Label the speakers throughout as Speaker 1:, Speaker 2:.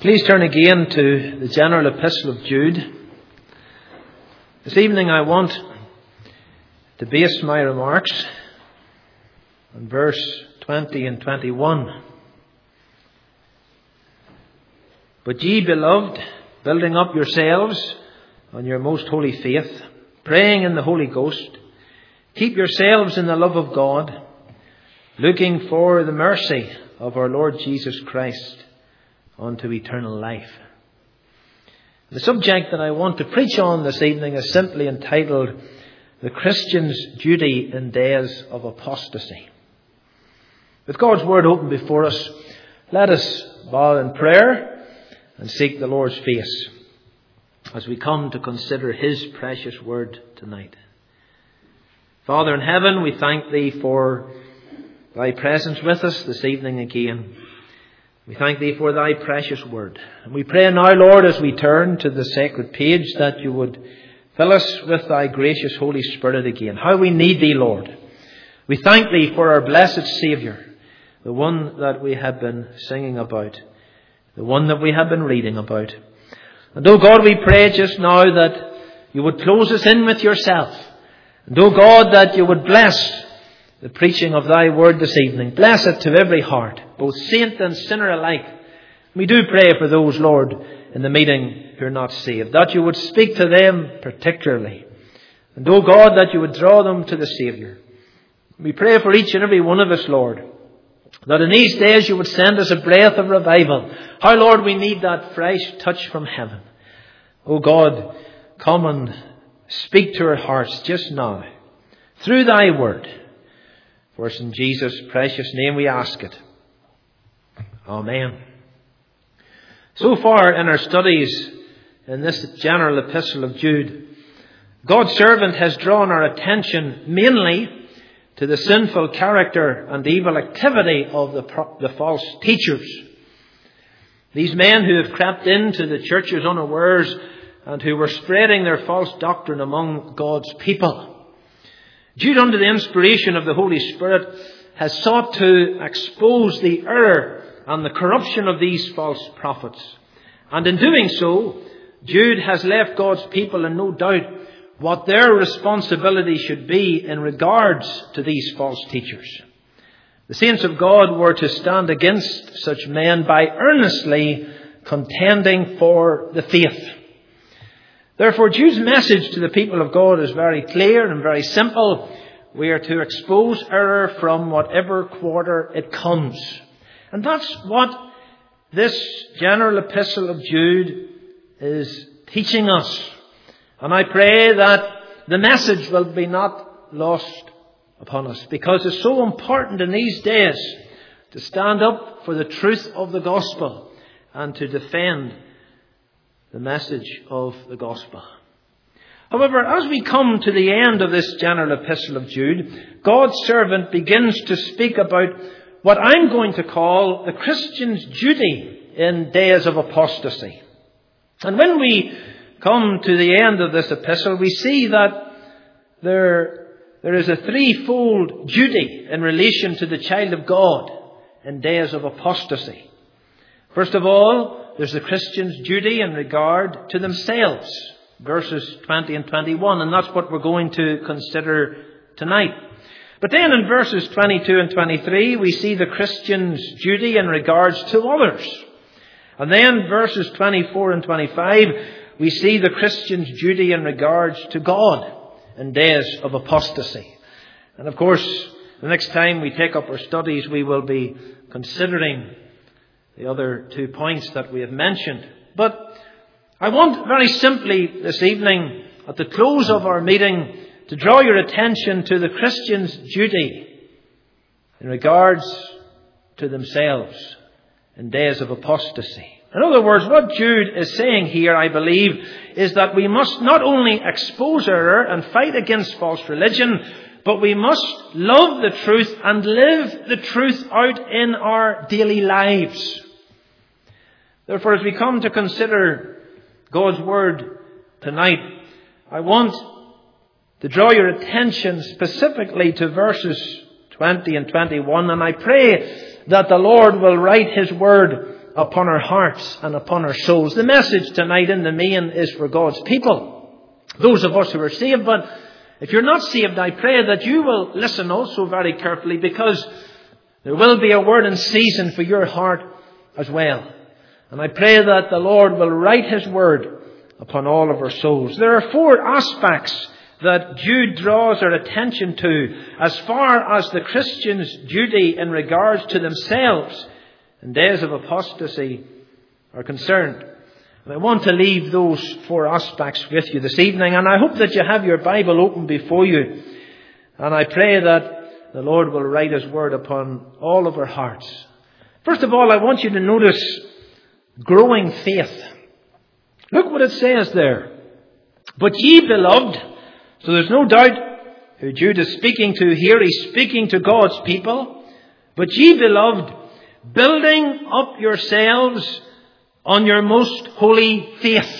Speaker 1: Please turn again to the general epistle of Jude. This evening I want to base my remarks on verse 20 and 21. But ye, beloved, building up yourselves on your most holy faith, praying in the Holy Ghost, keep yourselves in the love of God, looking for the mercy of our Lord Jesus Christ unto eternal life. The subject that I want to preach on this evening is simply entitled, The Christian's Duty in Days of Apostasy. With God's Word open before us, let us bow in prayer and seek the Lord's face as we come to consider His precious Word tonight. Father in heaven, we thank Thee for Thy presence with us this evening again. We thank Thee for Thy precious Word. And we pray now, Lord, as we turn to the sacred page, that You would fill us with Thy gracious Holy Spirit again. How we need Thee, Lord. We thank Thee for our blessed Saviour, the one that we have been singing about, the one that we have been reading about. And, oh God, we pray just now that You would close us in with Yourself. And, oh God, that You would bless the preaching of Thy Word this evening. Bless it to every heart, both saint and sinner alike. We do pray for those, Lord, in the meeting who are not saved, that You would speak to them particularly. And, oh God, that You would draw them to the Saviour. We pray for each and every one of us, Lord, that in these days You would send us a breath of revival. How, Lord, we need that fresh touch from heaven. Oh God, come and speak to our hearts just now through Thy Word. For it's in Jesus' precious name we ask it. Amen. So far in our studies in this general epistle of Jude, God's servant has drawn our attention mainly to the sinful character and evil activity of the false teachers. These men who have crept into the churches unawares and who were spreading their false doctrine among God's people. Jude, under the inspiration of the Holy Spirit, has sought to expose the error and the corruption of these false prophets. And in doing so, Jude has left God's people in no doubt what their responsibility should be in regards to these false teachers. The saints of God were to stand against such men by earnestly contending for the faith. Therefore, Jude's message to the people of God is very clear and very simple. We are to expose error from whatever quarter it comes. And that's what this general epistle of Jude is teaching us. And I pray that the message will be not lost upon us, because it's so important in these days to stand up for the truth of the gospel and to defend the message of the gospel. However, as we come to the end of this general epistle of Jude, God's servant begins to speak about what I'm going to call the Christian's duty in days of apostasy. And when we come to the end of this epistle, we see that there is a threefold duty in relation to the child of God in days of apostasy. First of all, there's the Christian's duty in regard to themselves, verses 20 and 21, and that's what we're going to consider tonight. But then in verses 22 and 23, we see the Christian's duty in regards to others. And then verses 24 and 25, we see the Christian's duty in regards to God in days of apostasy. And of course, the next time we take up our studies, we will be considering the other 2 points that we have mentioned. But I want very simply this evening, at the close of our meeting, to draw your attention to the Christian's duty in regards to themselves in days of apostasy. In other words, what Jude is saying here, I believe, is that we must not only expose error and fight against false religion, but we must love the truth and live the truth out in our daily lives. Therefore, as we come to consider God's Word tonight, I want to draw your attention specifically to verses 20 and 21, and I pray that the Lord will write His Word upon our hearts and upon our souls. The message tonight in the main is for God's people, those of us who are saved. But if you're not saved, I pray that you will listen also very carefully, because there will be a word in season for your heart as well. And I pray that the Lord will write His word upon all of our souls. There are 4 aspects that Jude draws our attention to as far as the Christian's duty in regards to themselves in days of apostasy are concerned. And I want to leave those 4 aspects with you this evening, and I hope that you have your Bible open before you. And I pray that the Lord will write His word upon all of our hearts. First of all, I want you to notice growing faith. Look what it says there. But ye, beloved, so there's no doubt who Jude is speaking to here. He's speaking to God's people. But ye, beloved, building up yourselves on your most holy faith.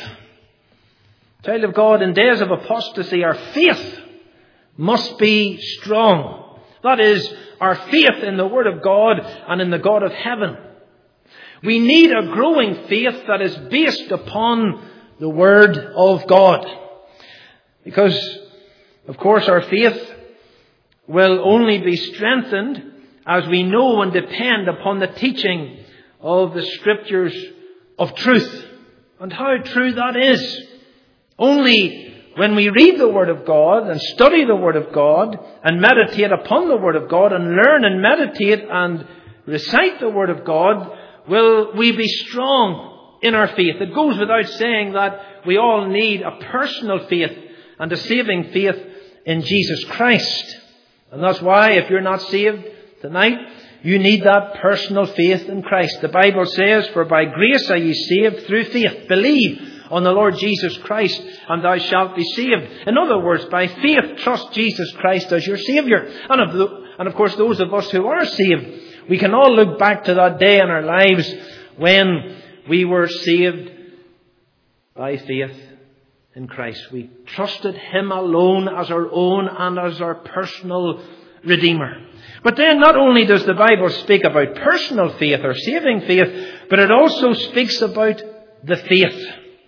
Speaker 1: Child of God, in days of apostasy, our faith must be strong. That is, our faith in the Word of God and in the God of heaven. We need a growing faith that is based upon the Word of God. Because, of course, our faith will only be strengthened as we know and depend upon the teaching of the Scriptures of truth. And how true that is. Only when we read the Word of God and study the Word of God and meditate upon the Word of God and learn and meditate and recite the Word of God will we be strong in our faith. It goes without saying that we all need a personal faith and a saving faith in Jesus Christ. And that's why, if you're not saved tonight, you need that personal faith in Christ. The Bible says, for by grace are ye saved through faith. Believe on the Lord Jesus Christ and thou shalt be saved. In other words, by faith, trust Jesus Christ as your Saviour. And of course, those of us who are saved, we can all look back to that day in our lives when we were saved by faith in Christ. We trusted Him alone as our own and as our personal Redeemer. But then not only does the Bible speak about personal faith or saving faith, but it also speaks about the faith.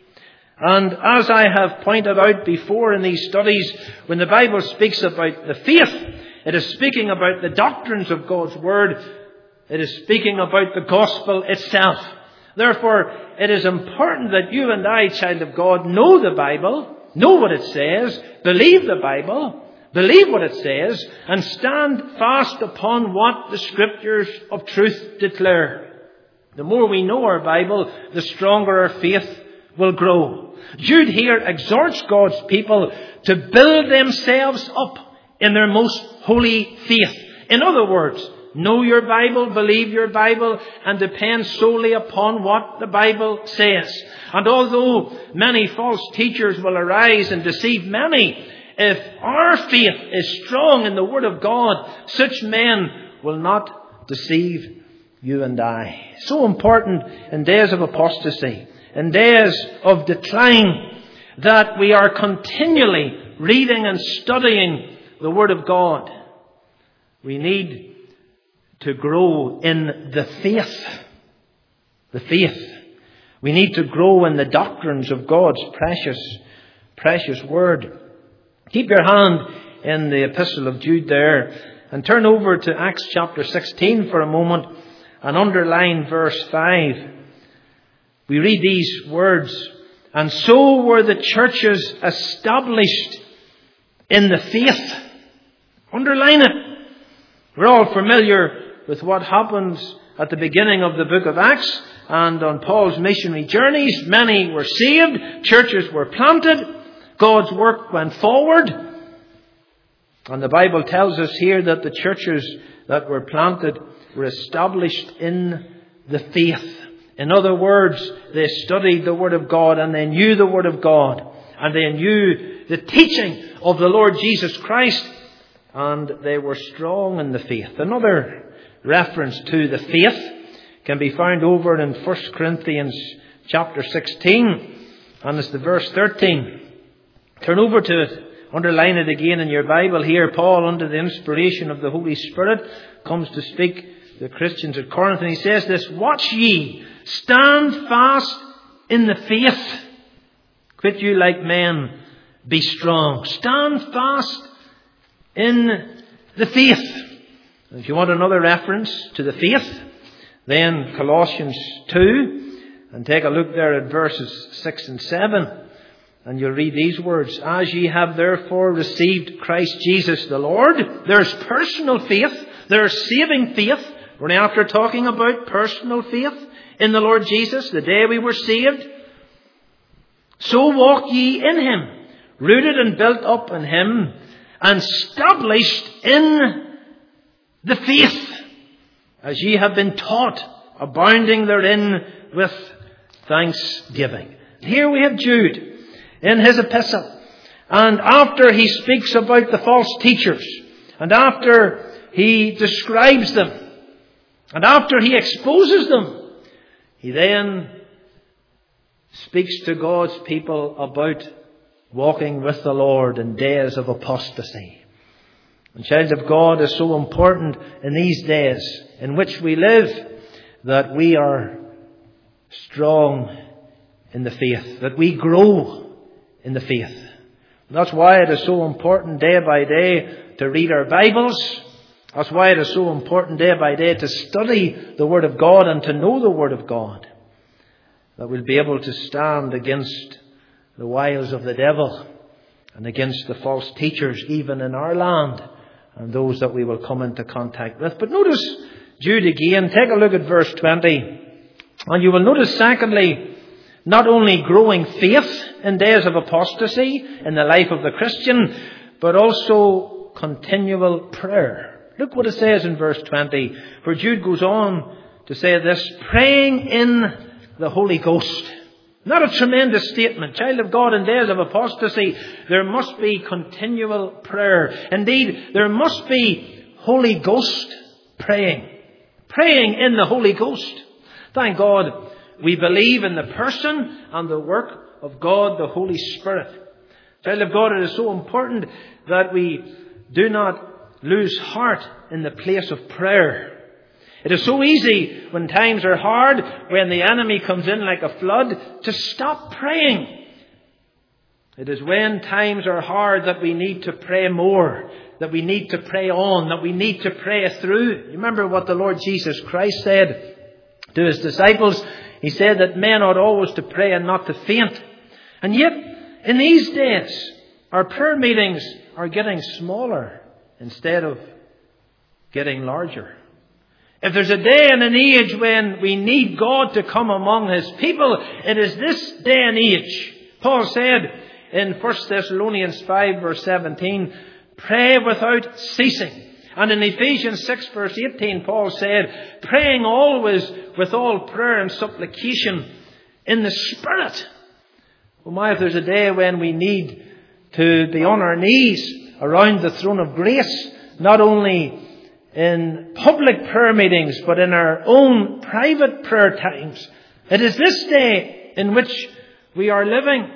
Speaker 1: And as I have pointed out before in these studies, when the Bible speaks about the faith, it is speaking about the doctrines of God's Word. It is speaking about the gospel itself. Therefore, it is important that you and I, child of God, know the Bible, know what it says, believe the Bible, believe what it says, and stand fast upon what the Scriptures of truth declare. The more we know our Bible, the stronger our faith will grow. Jude here exhorts God's people to build themselves up in their most holy faith. In other words, know your Bible, believe your Bible, and depend solely upon what the Bible says. And although many false teachers will arise and deceive many, if our faith is strong in the Word of God, such men will not deceive you and I. So important in days of apostasy, in days of decline, that we are continually reading and studying the Word of God. We need to grow in the faith. The faith. We need to grow in the doctrines of God's precious Word. Keep your hand in the epistle of Jude there and turn over to Acts chapter 16 for a moment and underline verse 5. We read these words, and so were the churches established in the faith. Underline it. We're all familiar with what happens at the beginning of the book of Acts and on Paul's missionary journeys. Many were saved, churches were planted, God's work went forward. And the Bible tells us here that the churches that were planted were established in the faith. In other words, they studied the Word of God and they knew the Word of God. And they knew the teaching of the Lord Jesus Christ. And they were strong in the faith. Another reference to the faith can be found over in 1 Corinthians chapter 16. And it's the verse 13. Turn over to it. Underline it again in your Bible here. Paul, under the inspiration of the Holy Spirit, comes to speak to the Christians at Corinth. And he says this, watch ye Stand fast in the faith. Quit you like men, be strong. Stand fast in the faith. If you want another reference to the faith, then Colossians 2, and take a look there at verses 6 and 7, and you'll read these words. As ye have therefore received Christ Jesus the Lord. There's personal faith. There's saving faith. We're now after talking about personal faith in the Lord Jesus, the day we were saved. So walk ye in Him, rooted and built up in Him, and established in the faith, as ye have been taught, abounding therein with thanksgiving. Here we have Jude in his epistle. And after he speaks about the false teachers, and after he describes them, and after he exposes them, he then speaks to God's people about walking with the Lord in days of apostasy. And child of God, is so important in these days in which we live that we are strong in the faith, that we grow in the faith. And that's why it is so important day by day to read our Bibles. That's why it is so important day by day to study the Word of God and to know the Word of God, that we'll be able to stand against the wiles of the devil and against the false teachers even in our land and those that we will come into contact with. But notice Jude again. Take a look at verse 20. And you will notice secondly, not only growing faith in days of apostasy in the life of the Christian, but also continual prayer. Look what it says in verse 20. For Jude goes on to say this, praying in the Holy Ghost. Not a tremendous statement. Child of God, in days of apostasy, there must be continual prayer. Indeed, there must be Holy Ghost praying. Praying in the Holy Ghost. Thank God we believe in the person and the work of God, the Holy Spirit. Child of God, it is so important that we do not lose heart in the place of prayer. It is so easy when times are hard, when the enemy comes in like a flood, to stop praying. It is when times are hard that we need to pray more, that we need to pray on, that we need to pray through. You remember what the Lord Jesus Christ said to His disciples? He said that men ought always to pray and not to faint. And yet, in these days, our prayer meetings are getting smaller instead of getting larger. If there's a day and an age when we need God to come among His people, it is this day and age. Paul said in 1 Thessalonians 5 verse 17, pray without ceasing. And in Ephesians 6 verse 18, Paul said, praying always with all prayer and supplication in the Spirit. Oh my, if there's a day when we need to be on our knees around the throne of grace, not only in public prayer meetings, but in our own private prayer times. It is this day in which we are living.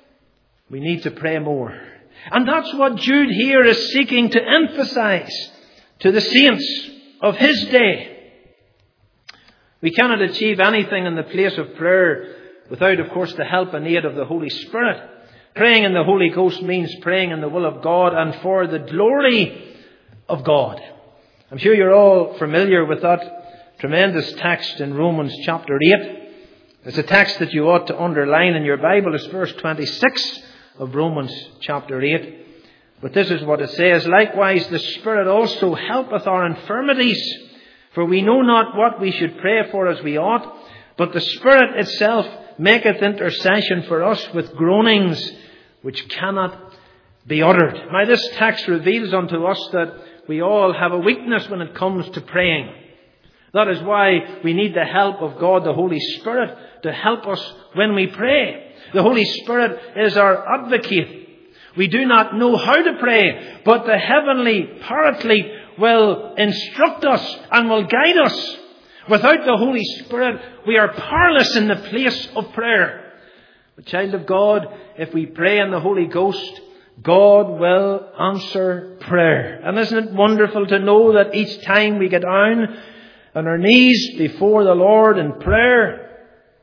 Speaker 1: We need to pray more. And that's what Jude here is seeking to emphasize to the saints of his day. We cannot achieve anything in the place of prayer without, of course, the help and aid of the Holy Spirit. Praying in the Holy Ghost means praying in the will of God and for the glory of God. I'm sure you're all familiar with that tremendous text in Romans chapter 8. It's a text that you ought to underline in your Bible. It's verse 26 of Romans chapter 8. But this is what it says. Likewise, the Spirit also helpeth our infirmities. For we know not what we should pray for as we ought. But the Spirit itself maketh intercession for us with groanings which cannot be uttered. Now this text reveals unto us that we all have a weakness when it comes to praying. That is why we need the help of God, the Holy Spirit, to help us when we pray. The Holy Spirit is our advocate. We do not know how to pray, but the heavenly Paraclete will instruct us and will guide us. Without the Holy Spirit, we are powerless in the place of prayer. But child of God, if we pray in the Holy Ghost, God will answer prayer. And isn't it wonderful to know that each time we get down on our knees before the Lord in prayer,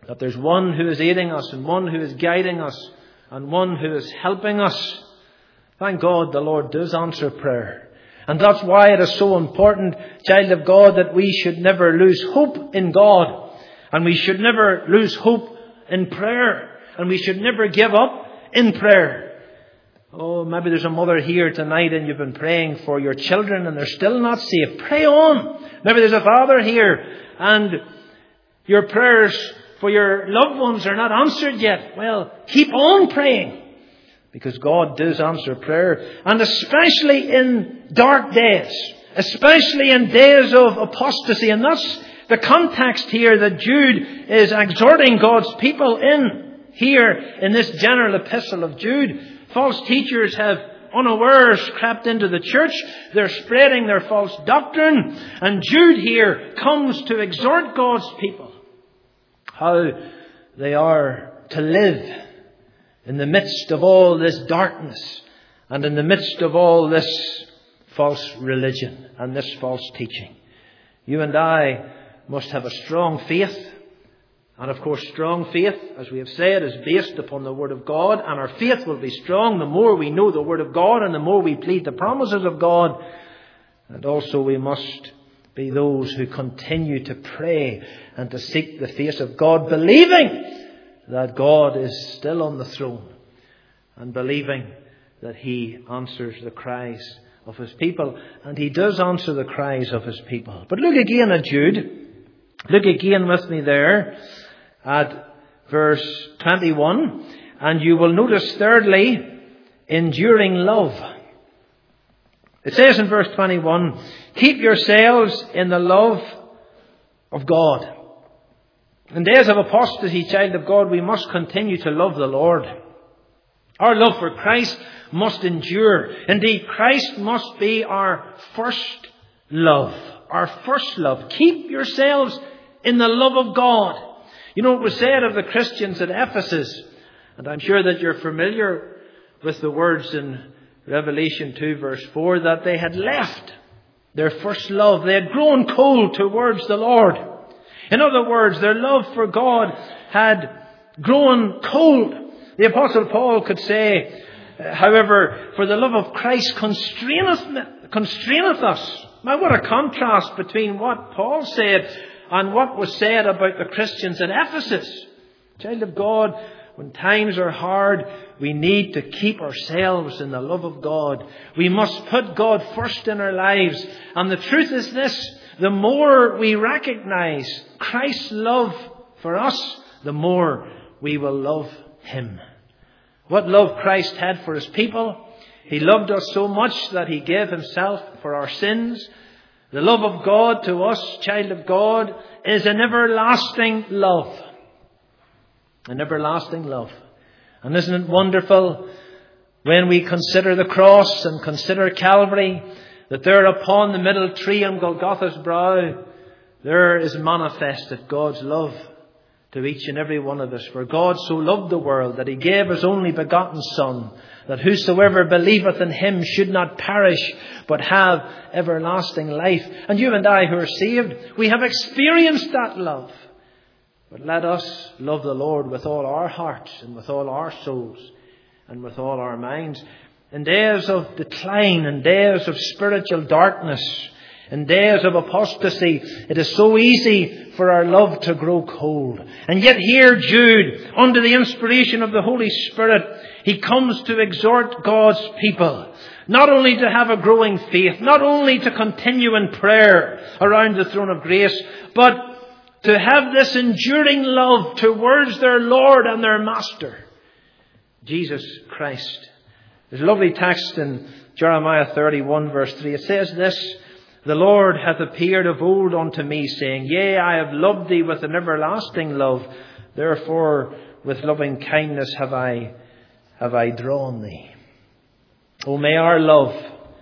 Speaker 1: that there's one who is aiding us and one who is guiding us and one who is helping us. Thank God the Lord does answer prayer. And that's why it is so important, child of God, that we should never lose hope in God. And we should never lose hope in prayer. And we should never give up in prayer. Oh, maybe there's a mother here tonight and you've been praying for your children and they're still not saved. Pray on. Maybe there's a father here and your prayers for your loved ones are not answered yet. Well, keep on praying, because God does answer prayer. And especially in dark days, especially in days of apostasy. And that's the context here that Jude is exhorting God's people in here in this general epistle of Jude. False teachers have unawares crept into the church. They're spreading their false doctrine. And Jude here comes to exhort God's people how they are to live in the midst of all this darkness and in the midst of all this false religion and this false teaching. You and I must have a strong faith. And of course, strong faith, as we have said, is based upon the Word of God. And our faith will be strong the more we know the Word of God and the more we plead the promises of God. And also we must be those who continue to pray and to seek the face of God, believing that God is still on the throne and believing that He answers the cries of His people. And He does answer the cries of His people. But look again at Jude. Look again with me there at verse 21. And you will notice thirdly, enduring love. It says in verse 21, keep yourselves in the love of God. In days of apostasy, child of God, we must continue to love the Lord. Our love for Christ must endure. Indeed, Christ must be our first love. Our first love. Keep yourselves in the love of God. You know, it was said of the Christians at Ephesus, and I'm sure that you're familiar with the words in Revelation 2 verse 4, that they had left their first love. They had grown cold towards the Lord. In other words, their love for God had grown cold. The Apostle Paul could say, however, for the love of Christ constraineth us. Now what a contrast between what Paul said and what was said about the Christians at Ephesus. Child of God, when times are hard, we need to keep ourselves in the love of God. We must put God first in our lives. And the truth is this, the more we recognize Christ's love for us, the more we will love Him. What love Christ had for His people. He loved us so much that He gave Himself for our sins. The love of God to us, child of God, is an everlasting love. An everlasting love. And isn't it wonderful when we consider the cross and consider Calvary, that there upon the middle tree on Golgotha's brow, there is manifested God's love to each and every one of us. For God so loved the world that He gave His only begotten Son, that whosoever believeth in Him should not perish, but have everlasting life. And you and I who are saved, we have experienced that love. But let us love the Lord with all our hearts and with all our souls and with all our minds. In days of decline, in days of spiritual darkness, in days of apostasy, it is so easy for our love to grow cold. And yet here Jude, under the inspiration of the Holy Spirit, he comes to exhort God's people, not only to have a growing faith, not only to continue in prayer around the throne of grace, but to have this enduring love towards their Lord and their Master, Jesus Christ. There's a lovely text in Jeremiah 31 verse 3. It says this, the Lord hath appeared of old unto me, saying, yea, I have loved thee with an everlasting love. Therefore, with loving kindness have I drawn thee. Oh, may our love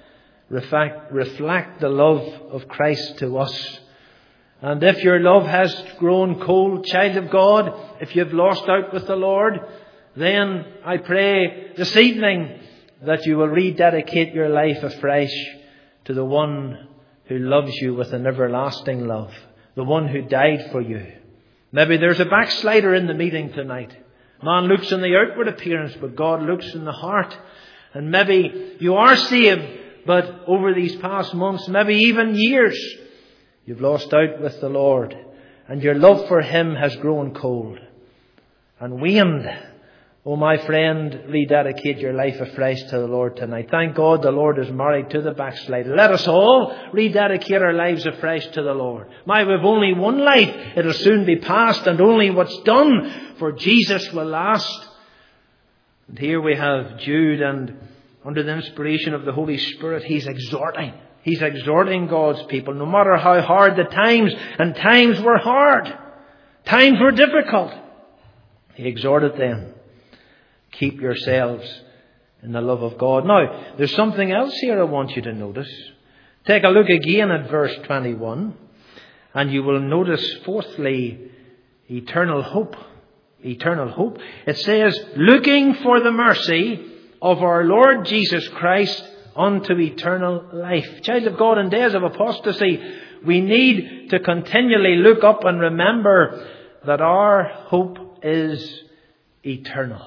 Speaker 1: reflect the love of Christ to us. And if your love has grown cold, child of God, if you've lost out with the Lord, then I pray this evening that you will rededicate your life afresh to the one who loves you with an everlasting love, the one who died for you. Maybe there's a backslider in the meeting tonight. Man looks on the outward appearance, but God looks in the heart. And maybe you are saved, but over these past months, maybe even years, you've lost out with the Lord. And your love for Him has grown cold and waned. Oh, my friend, rededicate your life afresh to the Lord tonight. Thank God the Lord is married to the backslider. Let us all rededicate our lives afresh to the Lord. We've only one life. It'll soon be past, and only what's done for Jesus will last. And here we have Jude, and under the inspiration of the Holy Spirit, he's exhorting. He's exhorting God's people, no matter how hard the times, and times were hard. Times were difficult. He exhorted them. Keep yourselves in the love of God. Now, there's something else here I want you to notice. Take a look again at verse 21. And you will notice, fourthly, eternal hope. Eternal hope. It says, looking for the mercy of our Lord Jesus Christ unto eternal life. Child of God, in days of apostasy, we need to continually look up and remember that our hope is eternal.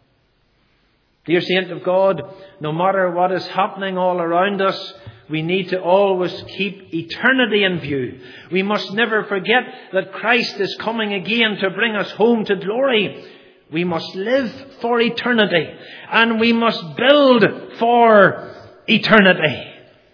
Speaker 1: Dear saint of God, no matter what is happening all around us, we need to always keep eternity in view. We must never forget that Christ is coming again to bring us home to glory. We must live for eternity, and we must build for eternity.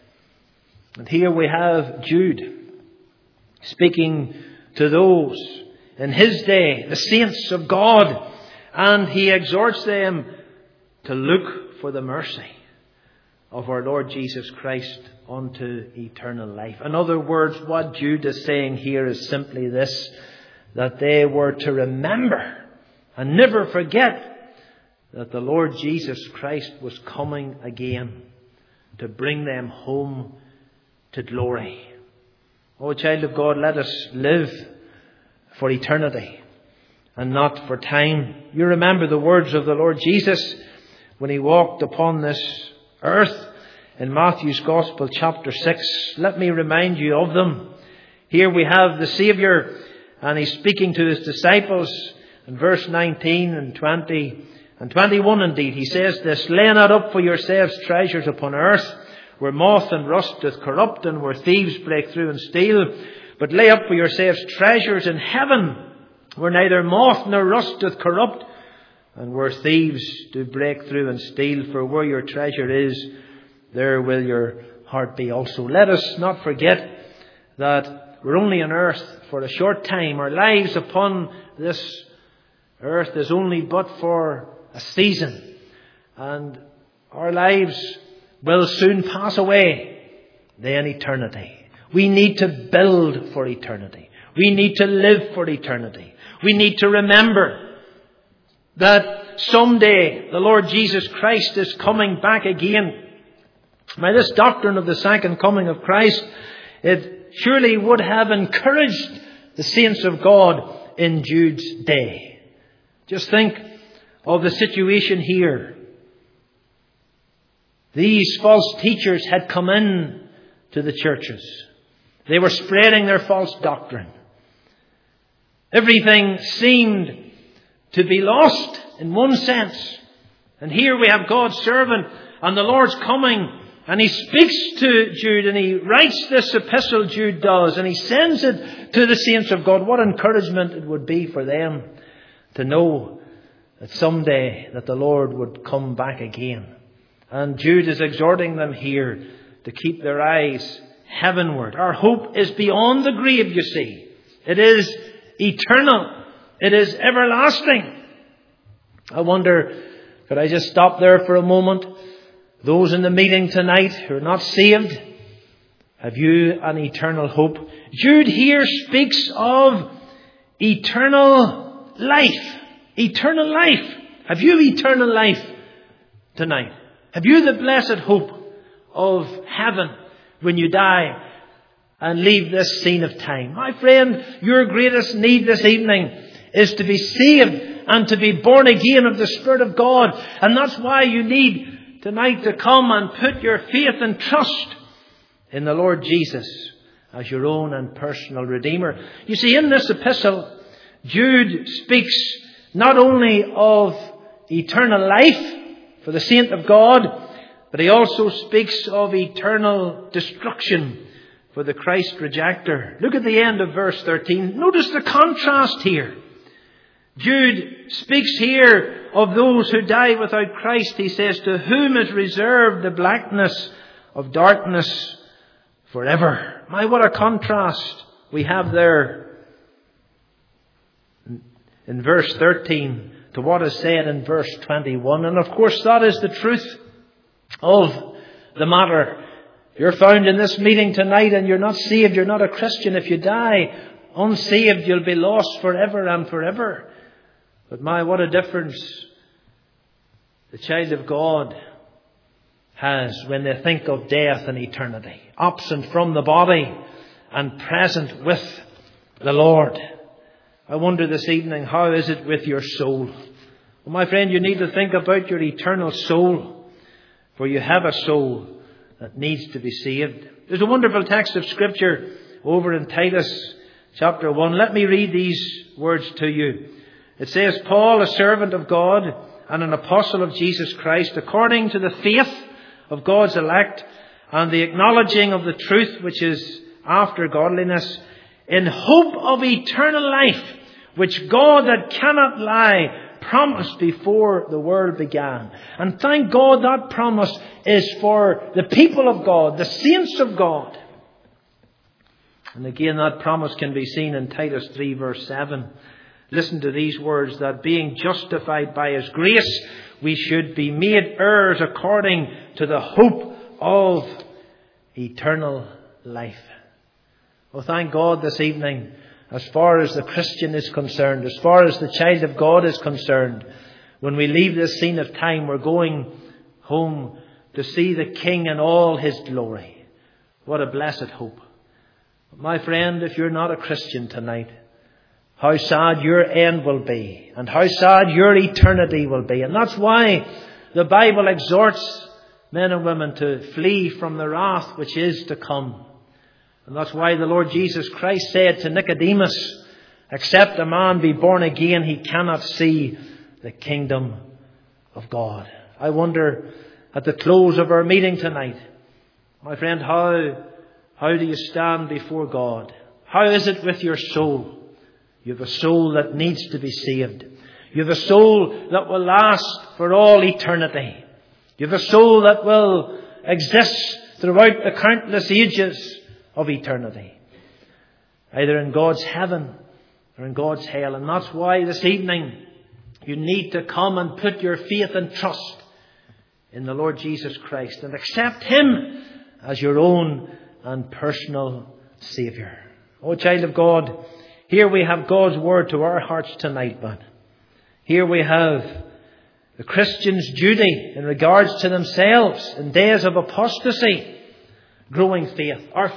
Speaker 1: And here we have Jude speaking to those in his day, the saints of God, and he exhorts them to look for the mercy of our Lord Jesus Christ unto eternal life. In other words, what Jude is saying here is simply this, that they were to remember and never forget that the Lord Jesus Christ was coming again to bring them home to glory. Oh, child of God, let us live for eternity and not for time. You remember the words of the Lord Jesus when He walked upon this earth in Matthew's Gospel chapter 6. Let me remind you of them. Here we have the Saviour, and He's speaking to His disciples in verse 19 and 20 and 21 indeed. He says this, lay not up for yourselves treasures upon earth, where moth and rust doth corrupt, and where thieves break through and steal. But lay up for yourselves treasures in heaven, where neither moth nor rust doth corrupt, and where thieves do break through and steal. For where your treasure is, there will your heart be also. Let us not forget that we're only on earth for a short time. Our lives upon this earth is only but for a season. And our lives will soon pass away. Then eternity. We need to build for eternity. We need to live for eternity. We need to remember that someday the Lord Jesus Christ is coming back again. Now, this doctrine of the second coming of Christ, it surely would have encouraged the saints of God in Jude's day. Just think of the situation here. These false teachers had come in to the churches. They were spreading their false doctrine. Everything seemed to be lost in one sense. And here we have God's servant, and the Lord's coming, and He speaks to Jude, and he writes this epistle, Jude does, and he sends it to the saints of God. What encouragement it would be for them to know that someday that the Lord would come back again. And Jude is exhorting them here to keep their eyes heavenward. Our hope is beyond the grave, you see. It is eternal. It is everlasting. I wonder, could I just stop there for a moment? Those in the meeting tonight who are not saved, have you an eternal hope? Jude here speaks of eternal life. Eternal life. Have you eternal life tonight? Have you the blessed hope of heaven when you die and leave this scene of time? My friend, your greatest need this evening is to be saved and to be born again of the Spirit of God. And that's why you need tonight to come and put your faith and trust in the Lord Jesus as your own and personal Redeemer. You see, in this epistle, Jude speaks not only of eternal life for the saint of God, but he also speaks of eternal destruction for the Christ rejecter. Look at the end of verse 13. Notice the contrast here. Jude speaks here of those who die without Christ. He says, to whom is reserved the blackness of darkness forever. My, what a contrast we have there in verse 13 to what is said in verse 21. And of course that is the truth of the matter. If you're found in this meeting tonight and you're not saved, you're not a Christian. If you die unsaved, you'll be lost forever and forever. But my, what a difference the child of God has when they think of death and eternity. Absent from the body and present with the Lord. I wonder this evening, how is it with your soul? Well, my friend, you need to think about your eternal soul. For you have a soul that needs to be saved. There's a wonderful text of Scripture over in Titus chapter 1. Let me read these words to you. It says, Paul, a servant of God and an apostle of Jesus Christ, according to the faith of God's elect and the acknowledging of the truth which is after godliness, in hope of eternal life, which God that cannot lie promised before the world began. And thank God that promise is for the people of God, the saints of God. And again, that promise can be seen in Titus 3 verse 7. Listen to these words, that being justified by His grace, we should be made heirs according to the hope of eternal life. Oh, thank God this evening, as far as the Christian is concerned, as far as the child of God is concerned, when we leave this scene of time, we're going home to see the King in all His glory. What a blessed hope. My friend, if you're not a Christian tonight, how sad your end will be, and how sad your eternity will be. And that's why the Bible exhorts men and women to flee from the wrath which is to come. And that's why the Lord Jesus Christ said to Nicodemus, except a man be born again, he cannot see the kingdom of God. I wonder, at the close of our meeting tonight, my friend, how do you stand before God? How is it with your soul? You have a soul that needs to be saved. You have a soul that will last for all eternity. You have a soul that will exist throughout the countless ages of eternity. Either in God's heaven or in God's hell. And that's why this evening you need to come and put your faith and trust in the Lord Jesus Christ and accept Him as your own and personal Saviour. Oh, child of God, here we have God's word to our hearts tonight, but here we have the Christian's duty in regards to themselves in days of apostasy, growing faith. Our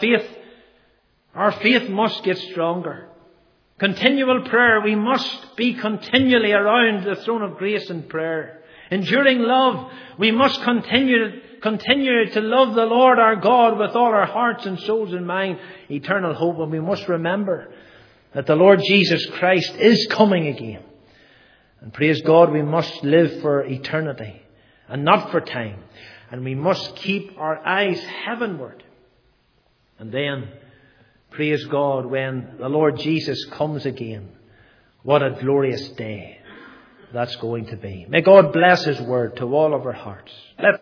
Speaker 1: faith must get stronger. Continual prayer. We must be continually around the throne of grace in prayer. Enduring love. We must continue to love the Lord our God with all our hearts and souls and mind. Eternal hope. And we must remember that the Lord Jesus Christ is coming again. And praise God, we must live for eternity and not for time. And we must keep our eyes heavenward. And then, praise God, when the Lord Jesus comes again, what a glorious day that's going to be. May God bless His word to all of our hearts.